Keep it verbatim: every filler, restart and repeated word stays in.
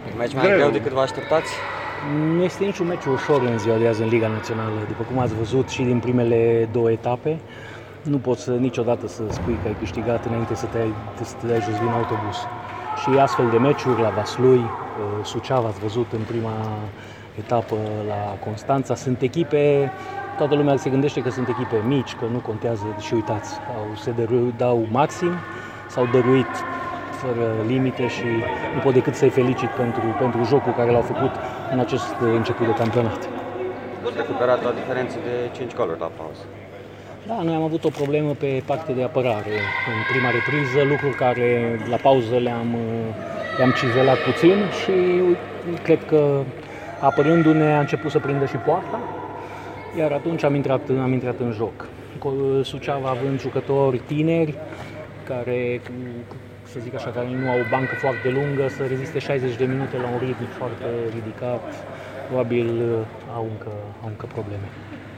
Meci mai greu decât vă așteptați? Nu este niciun meci ușor în ziua de azi în Liga Națională. După cum ați văzut și din primele două etape, nu poți să, niciodată să spui că ai câștigat înainte să te, să te dai jos din autobuz. Și astfel de meciuri la Vaslui, Suceava, ați văzut în prima etapă la Constanța, sunt echipe, toată lumea se gândește că sunt echipe mici, că nu contează și uitați, au, se dăru, dau maxim, s-au dăruit fără limite și nu pot decât să-i felicit pentru, pentru jocul care l-au făcut în acest început de campionat. Ați recuperat la diferență de cinci goluri la pauză. Da, noi am avut o problemă pe partea de apărare în prima repriză, lucruri care la pauză le-am, le-am cizelat puțin și cred că apărându-ne a început să prindă și poarta, iar atunci am intrat, am intrat în joc. Suceava având jucători tineri care, să zic așa, care nu au o bancă foarte lungă, să reziste șaizeci de minute la un ritm foarte ridicat, probabil au încă, au încă probleme.